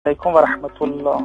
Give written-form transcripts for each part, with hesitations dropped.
علیکم و رحمت الله.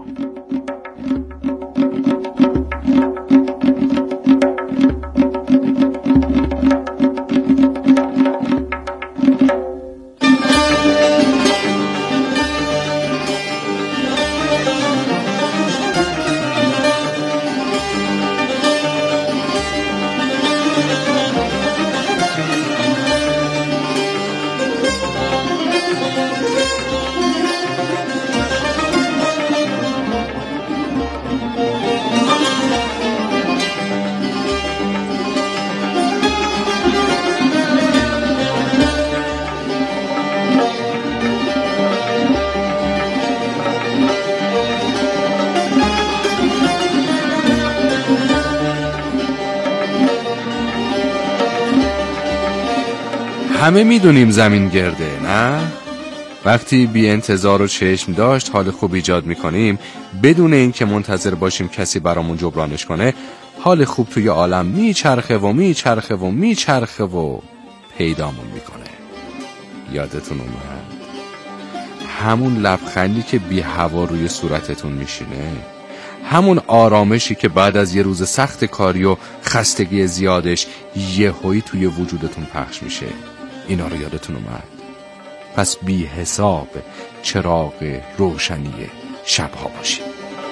همه میدونیم زمین گرده، نه؟ وقتی بی انتظار و چشم داشت حال خوب ایجاد میکنیم بدون اینکه منتظر باشیم کسی برامون جبرانش کنه، حال خوب توی عالم میچرخه و میچرخه و میچرخه و پیدامون میکنه. یادتون اومد؟ همون لبخندی که بی هوا روی صورتتون میشینه، همون آرامشی که بعد از یه روز سخت کاری و خستگی زیادش یهویی توی وجودتون پخش میشه، اینا رو یادتون اومد؟ پس بی حساب چراغ روشنی شبها باشید.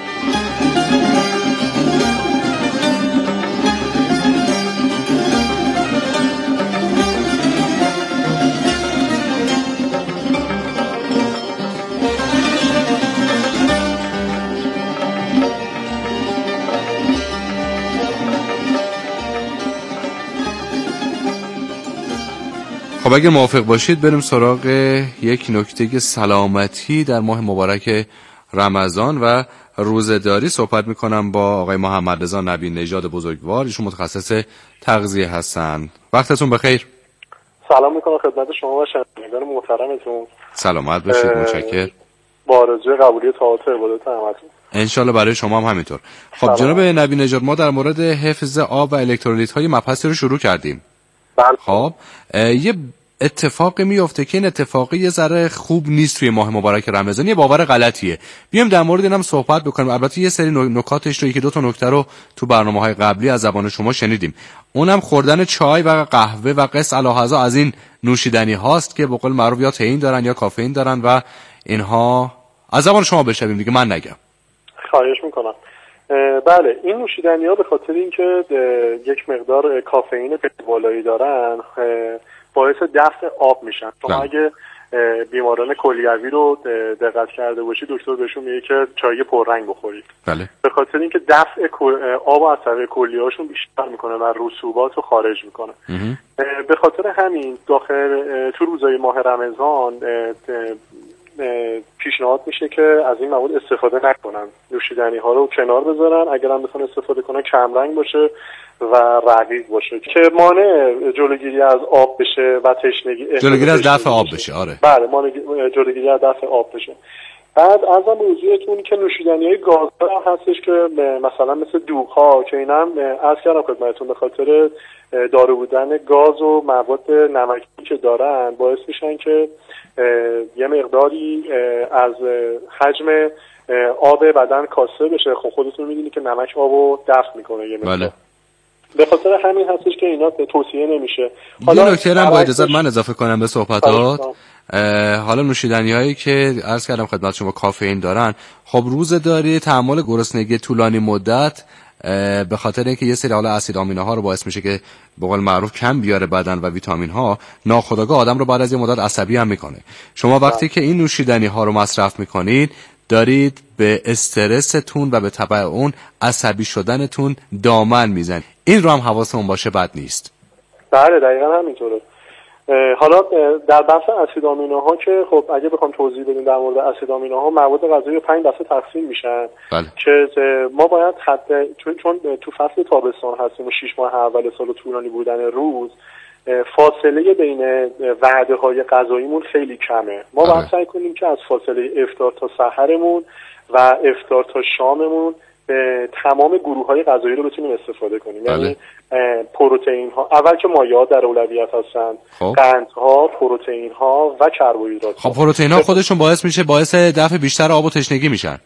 خب اگه موافق باشید بریم سراغ یک نکته سلامتی در ماه مبارک رمضان و روزه‌داری. صحبت میکنم با آقای محمد رضا نبی نژاد بزرگوار، ایشون متخصص تغذیه هستن. وقتتون بخیر. سلام میکنم خدمت شما و شنوندگان محترمتون. سلامت باشید. متشکرم. با آرزوی قبولی طاعات عبادت همتون. انشالله برای شما هم همینطور. خب جناب نبی نژاد، ما در مورد حفظ آب و الکترولیت های مبحثی رو شروع کردیم. بله. خب یه اتفاقی میفته که این اتفاقی یه ذره خوب نیست توی ماه مبارک رمضان، یه باور غلطیه. بیایم در مورد اینم صحبت بکنیم. البته یه سری نکاتش رو، یکی دو تا نکته رو تو برنامه‌های قبلی از زبان شما شنیدیم. اونم خوردن چای و قهوه و قص الهذا از این نوشیدنی هاست که به قول معروف یا تئین دارن یا کافئین دارن و اینها. از زبان شما بشنویم دیگه، من نگم. خواهش میکنم. بله، این نوشیدنی ها به خاطر اینکه یک مقدار کافئین بالایی دارن باعث دفع آب میشن. شما اگه بیماران کلیوی رو دقت کرده باشید، دکتر بهشون میگه که چای پررنگ بخورید. بله. به خاطر اینکه دفع آب از طریق کلیه‌هاشون بیشتر میکنه و رسوبات رو خارج میکنه. به خاطر همین تو روزهای ماه رمضان پیشنهاد میشه که از این مواد استفاده نکنن. نوشیدنی ها رو کنار بذارن، اگر هم بخوان استفاده کنن کم رنگ باشه و رقیق باشه که مانع جلوگیری از آب بشه و تشنگی، جلوگیری از دفع آب بشه. آره بله، مانع جلوگیری از دفع آب بشه. بعد ازم به حضورتون که نوشیدنی های گازدار هم هستش که مثلا مثل دوغ ها که اینا هم عرض کردم خدمتتون به خاطر دارو بودن گاز و مواد نمکی که دارن باعث میشن که یه مقداری از حجم آب بدن کاسته بشه. خب خودتون میدونید که نمک آبو دفع میکنه یه مقدار. بله. به خاطر همین هستش که اینا توصیه نمیشه. حالا نکته هم با اجازه من اضافه کنم به صحبتات. حالا نوشیدنی هایی که عرض کردم خدمت شما کافئین دارن، خب روزه‌داری تحمل گرسنگی طولانی مدت به خاطر اینکه یه سری حالا اسید آمینه ها رو باعث میشه که به قول معروف کم بیاره بدن و ویتامین ها، ناخودآگاه آدم رو بعد از یه مدت عصبی هم میکنه. شما وقتی که این نوشیدنی ها رو مصرف میکنید دارید به استرستون و به تبع اون عصبی شدنتون دامن میزنید. این رو هم حواسمون باشه، بد نیست. بله دقیقاً همینطوره. حالا در بحث اسید آمینه ها که خب اگه بخوام توضیح بدیم در مورد اسید آمینه ها، مواد غذایی 5 دسته تقسیم میشن. بله. که ما باید چون تو فصل تابستان هستیم و 6 ماه اول سال طولانی بودن روز، فاصله بین وعده های غذاییمون خیلی کمه. ما باید سعی کنیم که از فاصله افطار تا سحرمون و افطار تا شاممون تمام گروه‌های غذایی رو بتونیم استفاده کنیم. یعنی پروتئین ها اول که مایعات در اولویت هستن، قندها، پروتئین ها و کربوهیدرات. خب پروتئین ها خودشون باعث دفع بیشتر آب و تشنگی میشن.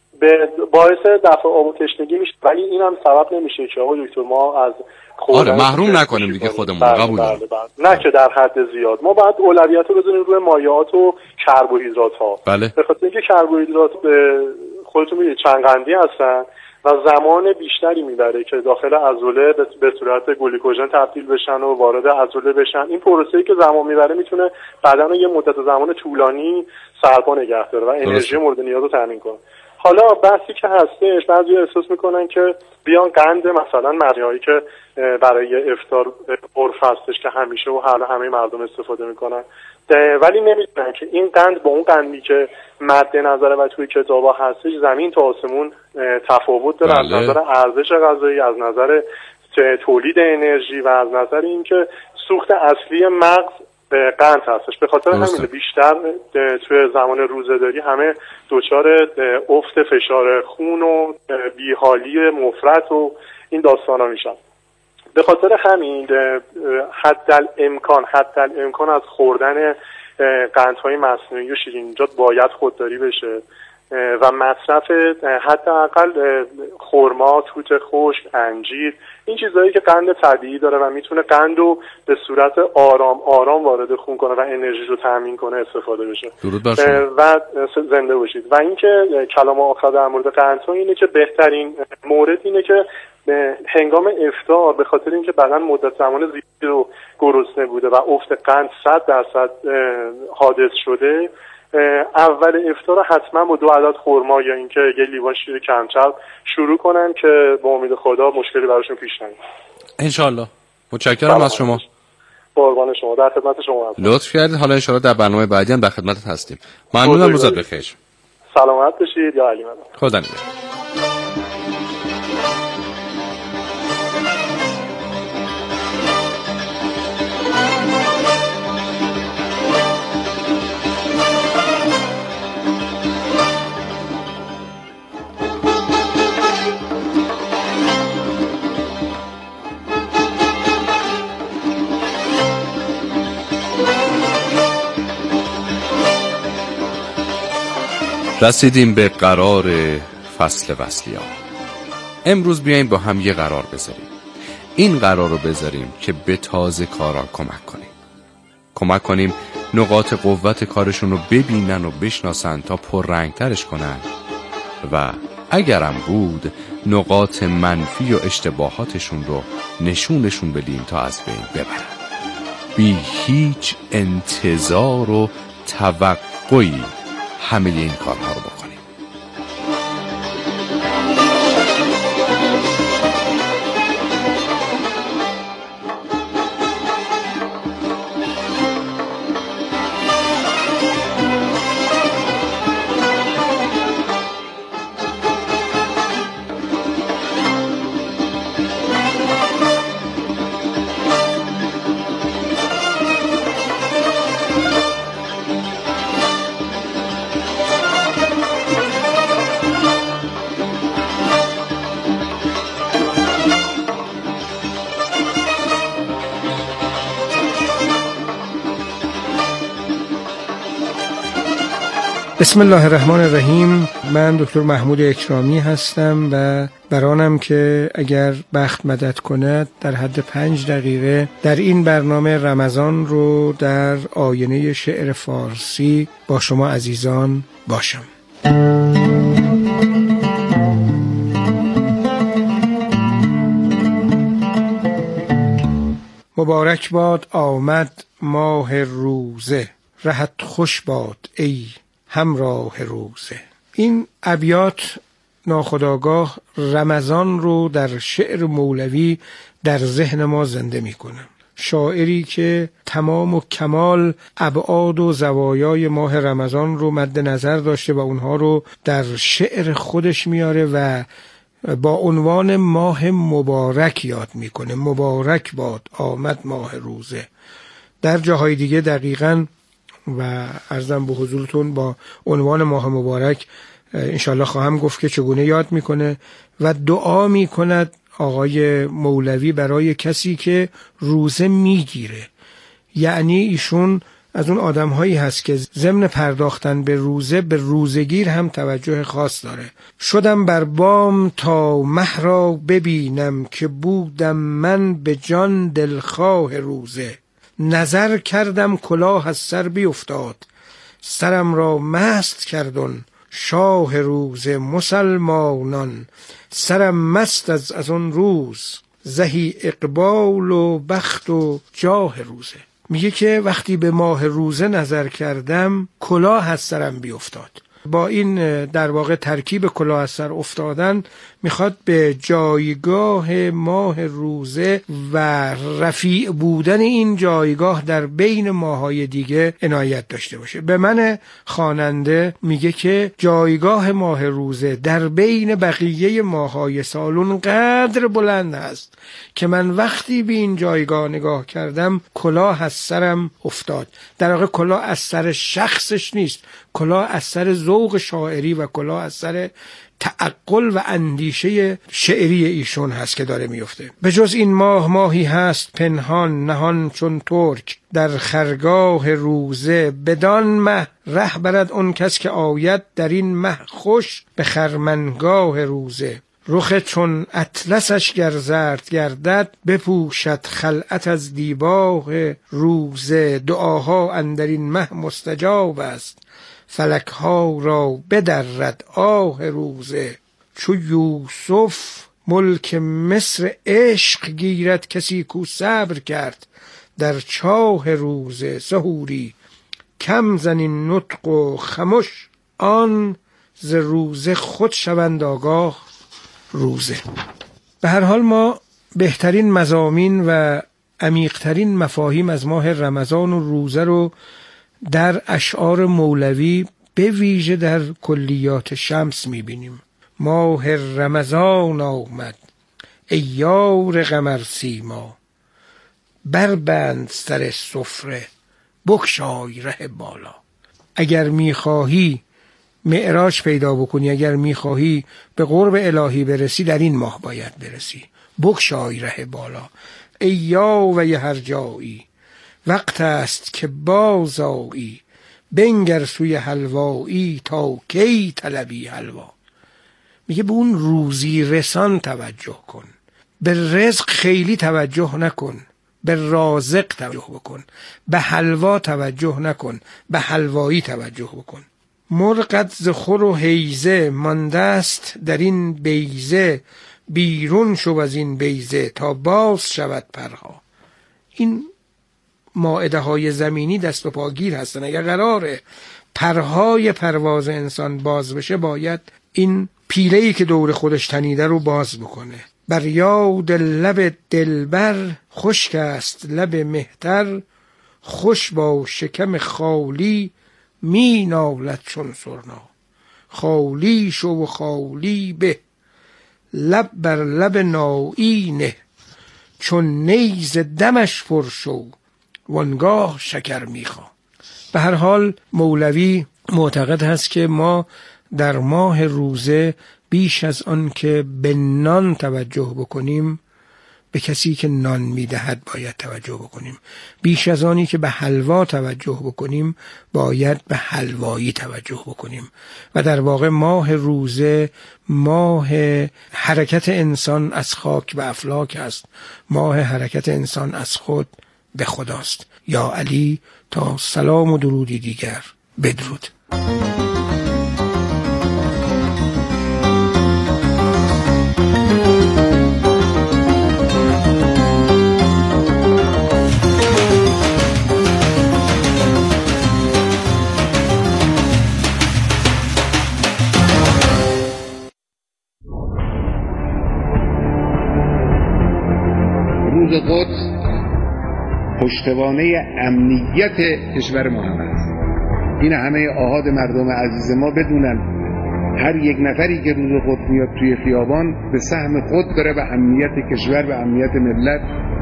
باعث دفع آب و تشنگی میشه، ولی اینم سبب نمیشه که آقا دکتر ما از محروم نکنیم دیگه خودمون. قبول دارم. نه که در حد زیاد. ما باید اولویت رو بذاریم روی مایعات و کربوهیدرات ها. به خاطر اینکه کربوهیدرات خودتون میدونید چند قندی هستن و زمان بیشتری میبره که داخل عضله به صورت گلیکوژن تبدیل بشن و وارد عضله بشن. این پروسه‌ای که زمان میبره میتونه بدن رو یه مدت زمان طولانی سرپا نگه داره و انرژی مورد نیاز رو تامین کنه. حالا بحثی که هستش، بعضی احساس میکنن که بیان قند مثلا مریایی که برای افطار عرف هستش که همیشه و همه مردم استفاده میکنن، ولی نمیدونن که این قند با اون قندی که مد نظره و توی کتابا هستش زمین تا آسمون تفاوت داره. از نظر ارزش غذایی، از نظر تولید انرژی و از نظر اینکه سوخت اصلی مغز قند هستش. به خاطر همین بیشتر توی زمان روزه‌داری همه دچار افت فشار خون و بیحالی مفرط و این داستانا میشن. به خاطر همین حد الامکان از خوردن قندهای مصنوعی و شیرینیجات باید خودداری بشه و مصرف حداقل خرما، توت خشک، انجیر، این چیزایی که قند طبیعی داره و میتونه قند رو به صورت آرام وارد خون کنه و انرژی رو تامین کنه استفاده بشه. درود بر شما و زنده باشید. و اینکه کلام آخر در مورد قندها اینه که بهترین مورد اینه که هنگام افطار، به خاطر اینکه بدن مدت زمان زیادی رو گرسنه بوده و افت قند 100% حادث شده، اول افطار حتما با 2 عدد خرما یا اینکه یه لیوان شیر کمچرب شروع کنن که با امید خدا مشکلی براشون پیش نیاد ان شاء الله. متشکرم از شما. قربان شما، در خدمت شما هستم. لطف کردید. حالا ان شاء الله در برنامه بعدی هم در خدمتت هستیم. ممنونم. روزت بخیر. سلامت باشید. یا علی مدد. خدا نگهدار. رسیدیم به قرار فصل وصلیان. امروز بیاییم با هم یه قرار بذاریم. این قرار رو بذاریم که به تازه کارا کمک کنیم نقاط قوت کارشون رو ببینن و بشناسن تا پررنگترش کنن و اگرم بود نقاط منفی و اشتباهاتشون رو نشونشون بدیم تا از بین ببرن. بی هیچ انتظار و توقعی همه این کارها رو بکنیم. بسم الله الرحمن الرحیم. من دکتر محمود اکرامی هستم و برانم که اگر بخت مدد کند در حد 5 دقیقه در این برنامه رمضان رو در آینه شعر فارسی با شما عزیزان باشم. مبارک باد آمد ماه روزه، رهت خوش باد ای همراه روزه. این ابیات ناخودآگاه رمضان رو در شعر مولوی در ذهن ما زنده میکنه. شاعری که تمام و کمال ابعاد و زوایای ماه رمضان رو مد نظر داشته و اونها رو در شعر خودش میاره و با عنوان ماه مبارک یاد میکنه. مبارک باد آمد ماه روزه. در جاهای دیگه دقیقاً و عرضم به حضورتون با عنوان ماه مبارک انشالله خواهم گفت که چگونه یاد میکنه و دعا میکند آقای مولوی برای کسی که روزه میگیره. یعنی ایشون از اون آدم هایی هست که ضمن پرداختن به روزه به روزگیر هم توجه خاص داره. شدم بر بام تا مه را ببینم، که بودم من به جان دلخواه روزه. نظر کردم کلاه از سر بیفتاد، سرم را مست کردن شاه روزه. مسلمانان سرم مست از اون روز، زهی اقبال و بخت و جاه روزه. میگه که وقتی به ماه روزه نظر کردم کلاه از سرم بیفتاد. با این در واقع ترکیب کلاه از سر افتادن میخواد به جایگاه ماه روزه و رفیع بودن این جایگاه در بین ماهای دیگه عنایت داشته باشه. به من خواننده میگه که جایگاه ماه روزه در بین بقیه ماهای سال اونقدر بلند است که من وقتی به این جایگاه نگاه کردم کلاه از سرم افتاد. در واقع کلاه از سر شخصش نیست، کلاه از سر ذوق شاعری و کلاه از سر تعقل و اندیشه شعری ایشون هست که داره میفته. به جز این ماه ماهی هست پنهان، نهان چون ترک در خرگاه روزه. بدان مه ره برد اون کس که آید، در این مه خوش به خرمنگاه روزه. رخ چون اطلسش گر زرد گردد، بپوشد خلعت از دیباه روزه. دعاها اندر این مه مستجاب است، فلک ها را بدرد آه روزه. چو یوسف ملک مصر عشق گیرد، کسی کو صبر کرد در چاه روزه. سحوری کم زنین نطق و خمش، آن ز روزه خود شوند آگاه روزه. به هر حال ما بهترین مضامین و عمیق‌ترین مفاهیم از ماه رمضان و روزه رو در اشعار مولوی به ویژه در کلیات شمس میبینیم. ماه رمضان آمد ای یار قمر سیما، بربند سر سفره بگشای ره بالا. اگر میخواهی معراج پیدا بکنی، اگر میخواهی به قرب الهی برسی، در این ماه باید برسی. بگشای ره بالا ای یاوه هر جایی، وقت است که باز آیی. بنگر سوی حلوایی، تا کی طلبی حلوا. میگه به اون روزی رسان توجه کن، به رزق خیلی توجه نکن، به رازق توجه بکن. به حلوا توجه نکن، به حلوایی توجه بکن. مرغت ز خور و حیزه، مانده است در این بیزه. بیرون شو از این بیزه، تا باز شود پرها. این مائده های زمینی دست و پاگیر هستن. اگر قراره پرهای پرواز انسان باز بشه، باید این پیله‌ای که دور خودش تنیده رو باز بکنه. بر یاد لب دلبر خشک است لب مهتر، خوش با شکم خالی می نالد چون سرنا. خالی شو و خالی به، لب بر لب نایی نه. چون نیز دمش پر شو، وانگاه شکر میخوا. به هر حال مولوی معتقد هست که ما در ماه روزه بیش از آن که به نان توجه بکنیم، به کسی که نان میدهد باید توجه بکنیم. بیش از آنی که به حلوا توجه بکنیم، باید به حلوایی توجه بکنیم. و در واقع ماه روزه ماه حرکت انسان از خاک به افلاک است، ماه حرکت انسان از خود به خداست. یا علی، تا سلام و درودی دیگر بدرود. روز قدس پشتوانه امنیت کشور ما هم است. این همه آحاد مردم عزیز ما بدونن هر یک نفری که روز قدس میاد توی خیابان به سهم خود داره به امنیت کشور و امنیت ملت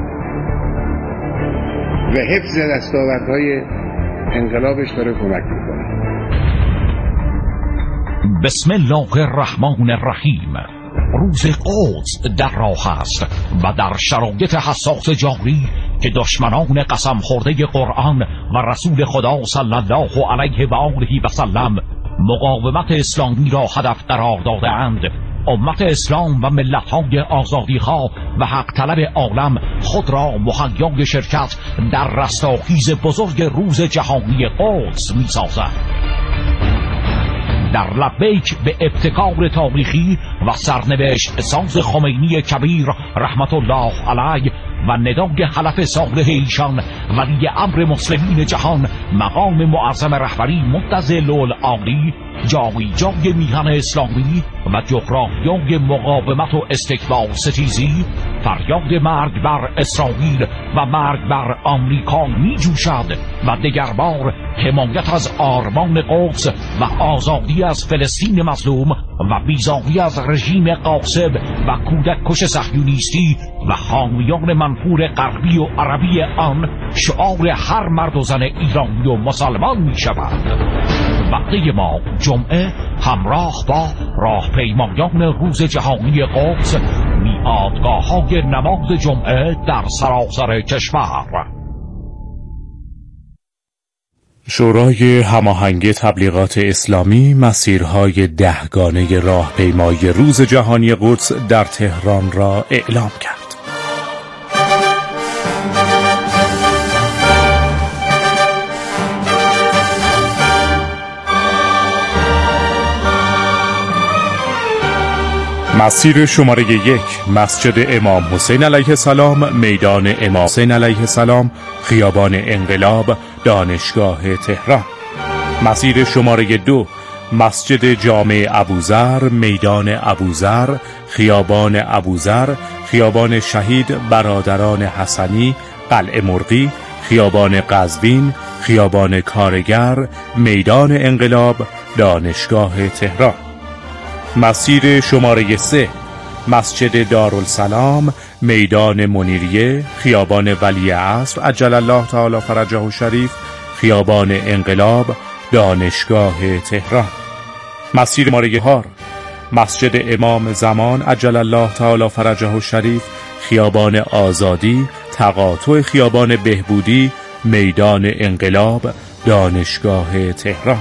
و حفظ دستاوردهای انقلابش داره کمک میکنه. بسم الله الرحمن الرحیم. روز قدس در راه است و در شرایط حساس جاری که دشمنان قسم خورده قرآن و رسول خدا صلی الله علیه و آله و سلم مقاومت اسلامی را هدف قرار داده اند، امت اسلام و ملت‌های آزادی‌خواه و حق طلب عالم خود را مهیای شرکت در رستاخیز بزرگ روز جهانی قدس می‌سازند. در لبیک به ابتکار تاریخی و سرنوشت ساز خمینی کبیر رحمت الله علیه و ندای حلف صالح ایشان ولی امر مسلمین جهان مقام معظم رهبری متضل العالی، جای جای میهن اسلامی و جغرافیای مقاومت و استکبار ستیزی، فریاد مرگ بر اسرائیل و مرگ بر آمریکا می جوشد و دگربار حمایت از آرمان قدس و آزادی از فلسطین مظلوم و بیزاری از رژیم غاصب و کودک کش صهیونیستی و حامیان منفور غربی و عربی آن شعار هر مرد و زن ایرانی و مسلمان می شود. وقته ما جمعه همراه با راهپیمایان روز جهانی قدس، میادگاه‌های نماز جمعه در سراسر کشور. شورای هماهنگ تبلیغات اسلامی مسیرهای 10 گانه راهپیمایی روز جهانی قدس در تهران را اعلام کرد. مسیر شماره 1 مسجد امام حسین علیه السلام، میدان امام حسین علیه السلام، خیابان انقلاب، دانشگاه تهران. مسیر شماره 2 مسجد جامع ابوذر، میدان ابوذر، خیابان ابوذر، خیابان شهید برادران حسنی، قلعه مرغی، خیابان قزوین، خیابان کارگر، میدان انقلاب، دانشگاه تهران. مسیر شماره 3 مسجد دارالسلام، میدان منیریه، خیابان ولی عصر عجل الله تعالی فرجه الشریف، خیابان انقلاب، دانشگاه تهران. مسیر شماره 4 مسجد امام زمان عجل الله تعالی فرجه الشریف، خیابان آزادی، تقاطع خیابان بهبودی، میدان انقلاب، دانشگاه تهران.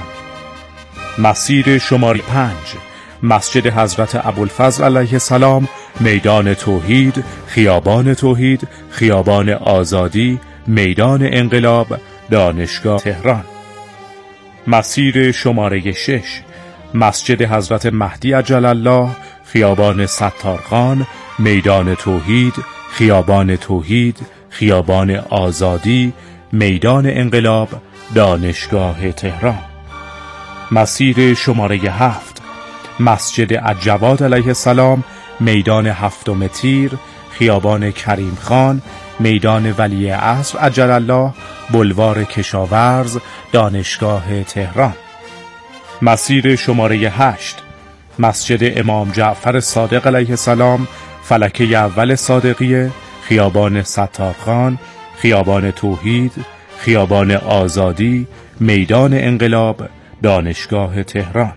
مسیر شماره 5 مسجد حضرت ابوالفضل علیه السلام، میدان توحید، خیابان توحید، خیابان آزادی، میدان انقلاب، دانشگاه تهران. مسیر شماره 6 مسجد حضرت مهدی عجل الله، خیابان ستارخان، میدان توحید، خیابان توحید، خیابان آزادی، میدان انقلاب، دانشگاه تهران. مسیر شماره 7 مسجد الجواد علیه السلام، میدان هفتم تیر، خیابان کریم خان، میدان ولی عصر عجل الله، بلوار کشاورز، دانشگاه تهران. مسیر شماره 8 مسجد امام جعفر صادق علیه السلام، فلکه اول صادقیه، خیابان ستارخان، خیابان توحید، خیابان آزادی، میدان انقلاب، دانشگاه تهران.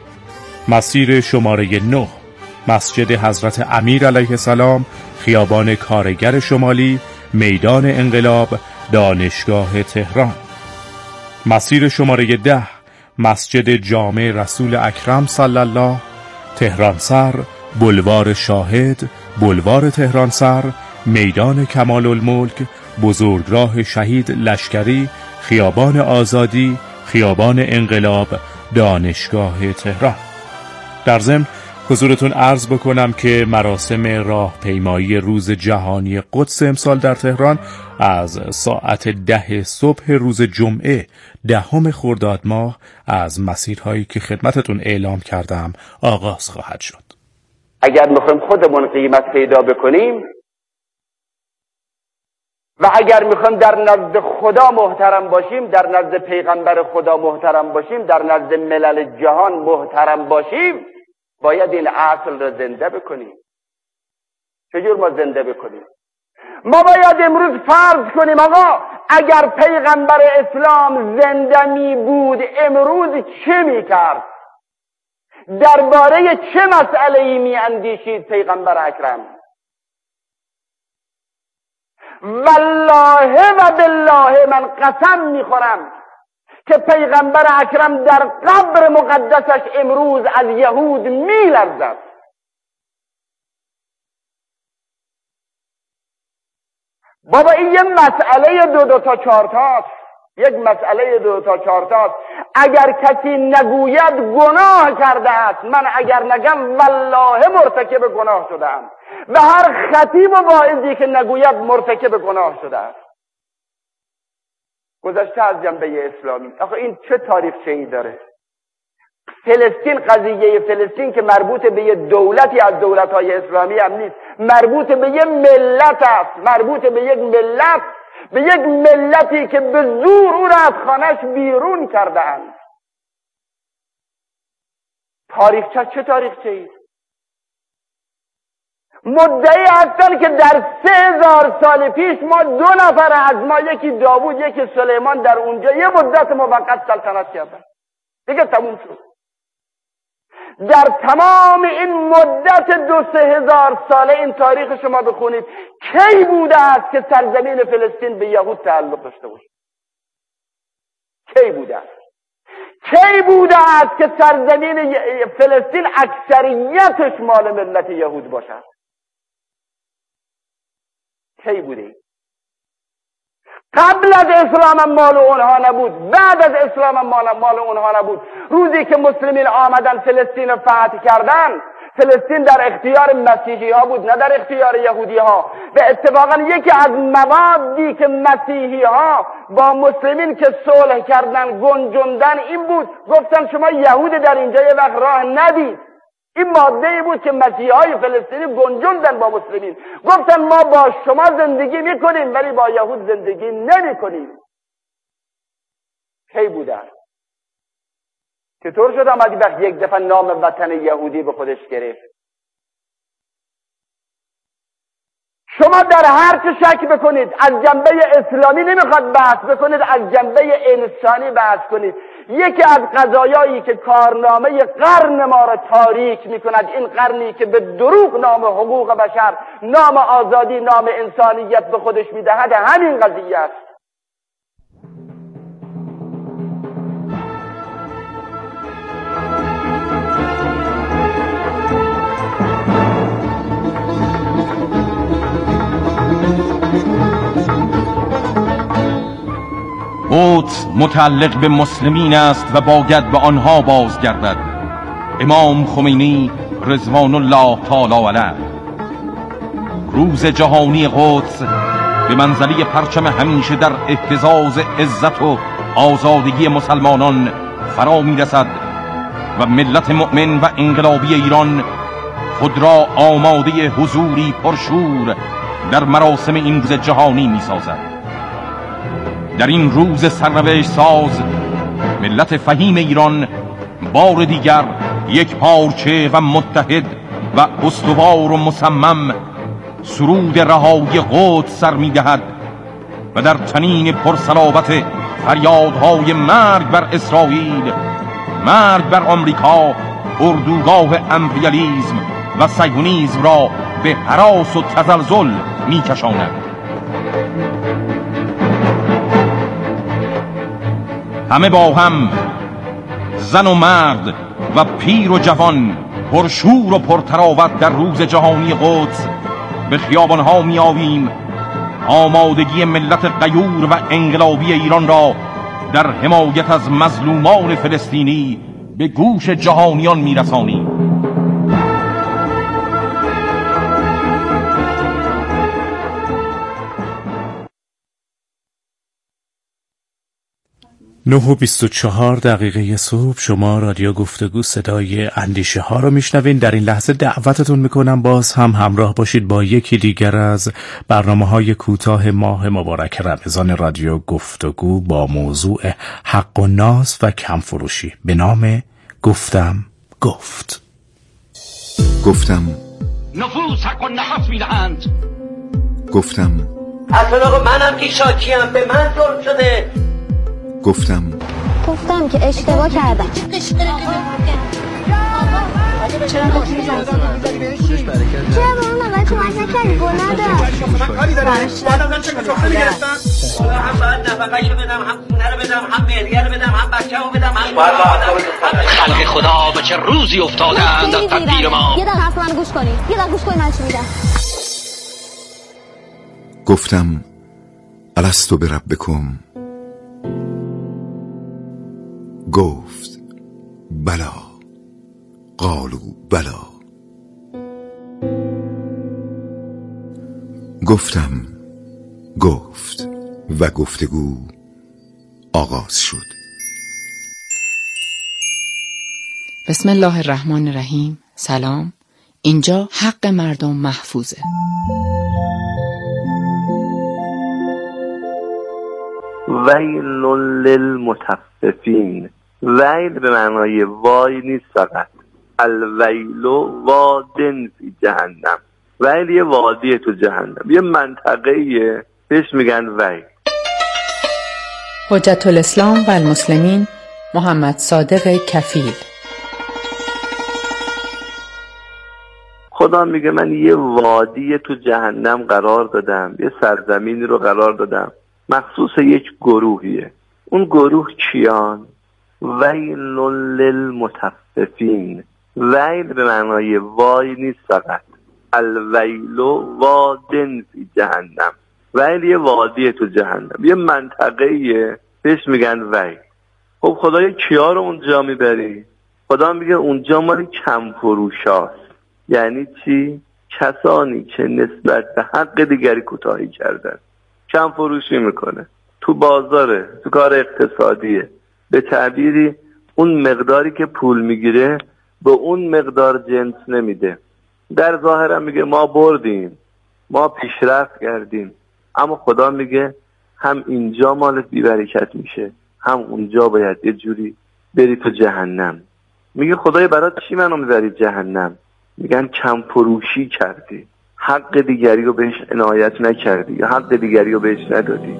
مسیر شماره 9 مسجد حضرت امیر علیه السلام، خیابان کارگر شمالی، میدان انقلاب، دانشگاه تهران. مسیر شماره 10 مسجد جامع رسول اکرم صلی الله، تهران سر، بلوار شاهد، بلوار تهران سر، میدان کمال الملک، بزرگراه شهید لشکری، خیابان آزادی، خیابان انقلاب، دانشگاه تهران. در ضمن حضورتون عرض بکنم که مراسم راهپیمایی روز جهانی قدس امسال در تهران از ساعت 10 صبح روز جمعه 10 خرداد ماه از مسیرهایی که خدمتتون اعلام کردم آغاز خواهد شد. اگر میخوایم خودمون قیمت پیدا بکنیم و اگر میخوایم در نزد خدا محترم باشیم، در نزد پیغمبر خدا محترم باشیم، در نزد ملل جهان محترم باشیم، باید این اصل را زنده بکنیم. چجور ما زنده بکنیم؟ ما باید امروز فرض کنیم آقا اگر پیغمبر اسلام زنده می بود امروز چه می کرد؟ درباره چه مسئله‌ای می‌اندیشید پیغمبر اکرم؟ والله و بالله من قسم میخورم که پیغمبر اکرم در قبر مقدسش امروز از یهود میلرزد. بابا این یه مسئله دو تا چهار تاست، یک مسئله 2 تا 4 تاست. اگر کسی نگوید گناه کرده است، من اگر نگم والله مرتکب گناه شده ام، و هر خطیب و واعظی که نگوید مرتکب گناه شده است. گذشته از جنبه اسلامی، آخه این چه تاریخچه‌ای داره؟ فلسطین، قضیه فلسطین که مربوط به یه دولتی از دولت‌های اسلامی هم نیست، مربوط به یه ملت است، مربوط به یک ملت، به یک ملتی که به زور او را از خانه‌اش بیرون کرده‌اند. تاریخچه چه تاریخچه‌ای؟ مدعی هستن که در 3000 سال پیش ما 2 نفر از ما، یکی داوود یکی سلیمان، در اونجا یه مدت موقت سلطنت کردن، دیگه تموم شد. در تمام این مدت 2-3 هزار ساله این تاریخ شما بخونید، کی بوده است که سرزمین فلسطین به یهود تعلق داشته باشه؟ کی بوده است؟ کی بوده است که سرزمین فلسطین اکثریتش مال ملت یهود باشد؟ کی بوده؟ قبل از اسلام مال اونها نبود، بعد از اسلام مال اونها نبود. روزی که مسلمین آمدن فلسطین رو فتح کردن، فلسطین در اختیار مسیحی ها بود، نه در اختیار یهودی ها. و اتفاقا یکی از موادی که مسیحی ها با مسلمین که صلح کردن گنجوندن این بود، گفتن شما یهود در اینجا یه وقت راه ندید. این ماده ای بود که مسیحی های فلسطینی گنجوندن با مسلمین، گفتن ما با شما زندگی میکنیم ولی با یهود زندگی نمیکنیم. کی بوده؟ چطور شد آمدی وقت یک دفعه نام وطن یهودی به خودش گرفت؟ شما در هر چه شک بکنید، از جنبه اسلامی نمیخواد بحث بکنید، از جنبه انسانی بحث کنید. یکی از قضایایی که کارنامه قرن ما را تاریک میکند، این قرنی که به دروغ نام حقوق بشر، نام آزادی، نام انسانیت به خودش میدهد، همین قضیه است. قدس متعلق به مسلمین است و باید به آنها بازگردد. امام خمینی رضوان الله تعالی علیه. روز جهانی قدس به منزله پرچم همیشه در اهتزاز عزت و آزادگی مسلمانان فرا میرسد و ملت مؤمن و انقلابی ایران خود را آماده حضوری پرشور در مراسم این روز جهانی میسازد. در این روز سرنوشت ساز ملت فهیم ایران بار دیگر یک پارچه و متحد و استوار و مصمم سرود رهایی قدس سر می‌دهد و در چنین پرصلابت فریادهای مرگ بر اسرائیل، مرگ بر آمریکا، اردوگاه امپریالیسم و صهیونیسم را به هراس و تزلزل می‌کشاند. همه با هم، زن و مرد و پیر و جوان، پرشور و پرتراوت در روز جهانی قدس به خیابانها می آویم، آمادگی ملت غیور و انقلابی ایران را در حمایت از مظلومان فلسطینی به گوش جهانیان می رسانیم. 9:24 صبح شما رادیو گفتگو صدای اندیشه ها رو میشنوین. در این لحظه دعوتتون میکنم باز هم همراه باشید با یکی دیگر از برنامه‌های کوتاه ماه مبارک رمضان رادیو گفتگو با موضوع حق و ناز و کم فروشی به نام گفتم گفت. گفتم نفوس حق و نفس میدهند. گفتم اصلا منم که شاکیم، به من ظلم شده. گفتم که اشتباه کردم. چرا با اون آقای کمک نکردی گل نداشت هم باید نفقه‌شو بدم، هم خونه رو بدم، هم مهریه رو بدم، هم بچه‌مو بدم، هم خلق خدا به چه روزی افتادند از تدبیر ما. یه دقیقه حرف من گوش کنید، یه دقیقه گوش کنید من چی میگم. گفتم الستو بربکم، گفت بلا، قالوا بلا. گفتم، گفت و گفتگو آغاز شد. بسم الله الرحمن الرحیم. سلام. اینجا حق مردم محفوظه. ویل للمطففین. ویل به معنای وای نیست فقط، الویل وادن فی جهنم. ویل یه وادیه تو جهنم، یه منطقه‌ایه بهش میگن ویل. حجت الاسلام و المسلمین محمد صادق کفیل. خدا میگه من یه وادی تو جهنم قرار دادم، یه سرزمینی رو قرار دادم مخصوص یک گروهیه. اون گروه کیان؟ ویل للمطففین. ویل به معنای وای نیست فقط، الویل وادن فی جهنم. ویل یه وادیه تو جهنم، یه منطقه‌ایه بهش میگن ویل. خب خدای کیا رو اونجا میبری؟ خدا میگه اونجا مال کم فروشاست. یعنی چی؟ کسانی که نسبت به حق دیگری کوتاهی کردن، کم فروشی میکنه، تو بازاره، تو کار اقتصادیه. به تعبیری اون مقداری که پول میگیره به اون مقدار جنس نمیده. در ظاهر هم میگه ما بردیم، ما پیشرفت کردیم، اما خدا میگه هم اینجا مالت بی‌برکت میشه، هم اونجا باید یه جوری بری تو جهنم. میگه خدای برات چی منو میبری جهنم؟ میگن کم فروشی کردی، حق دیگری رو بهش عنایت نکردی یا حق دیگری رو بهش ندادی.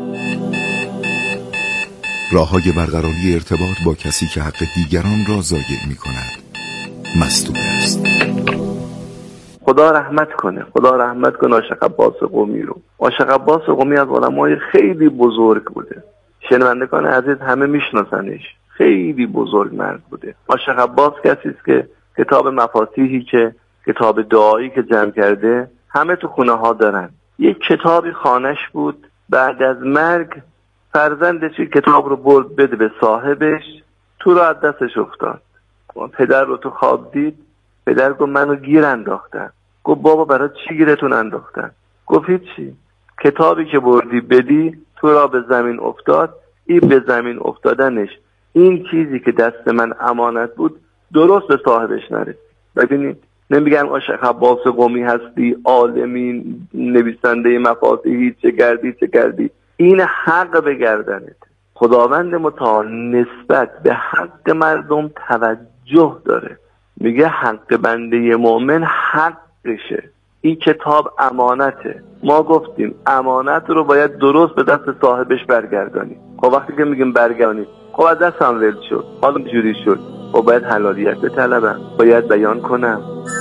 راه‌های برقراری ارتباط با کسی که حق دیگران را ضایع می‌کند مستور است. خدا رحمت کنه، خدا رحمت کنه عاشق عباس قمی رو. عاشق عباس قمی از علمای خیلی بزرگ بوده، شنوندگان عزیز همه میشناسنش، خیلی بزرگ مرد بوده. عاشق عباس کسی است که کتاب مفاتیحی که کتاب دعایی که جمع کرده همه تو خونه ها دارن. یک کتابی خانش بود، بعد از مرگ فرزندش کتاب رو برد بده به صاحبش، تو رو از دستش افتاد. پدر رو تو خواب دید، پدر گفت منو گیر انداختن. گفت بابا برای چی گیرتون انداختن؟ گفت هیچی، کتابی که بردی بدی تو را به زمین افتاد. این به زمین افتادنش این چیزی که دست من امانت بود درست به صاحبش نرسید. ببینید نمیگن عاشق عباس قمی هستی، عالمی، نویسنده مفاتیحی، چه کردی، این حق به گردنت. خداوند متعال نسبت به حق مردم توجه داره، میگه حق بنده مؤمن حقشه. این کتاب امانته، ما گفتیم امانت رو باید درست به دست صاحبش برگردانی. خب وقتی که میگیم برگردانی، خب از دستم ول شد، حالا جوری شد، خب باید حلالیت بطلبم، باید بیان کنم.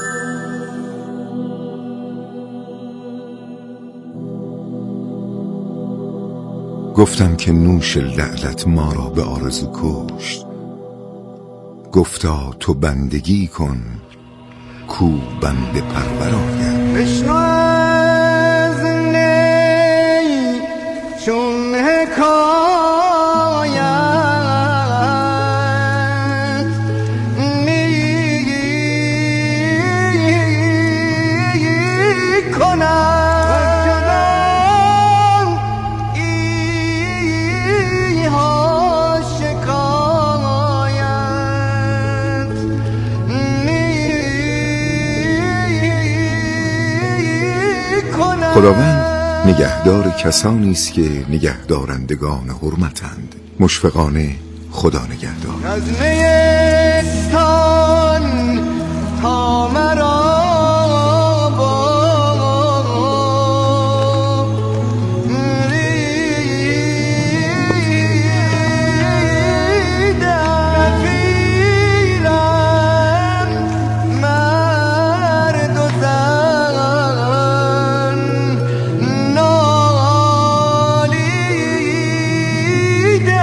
گفتم که نوش لعلت ما را به آرزو کشت. گفتا تو بندگی کن کو بنده پرور آید. بشنو از نی چون حکایت می کنم خداوند نگهدار کسانی است که نگهدارندگان حرمتند، مشفقانه خدا نگهدار.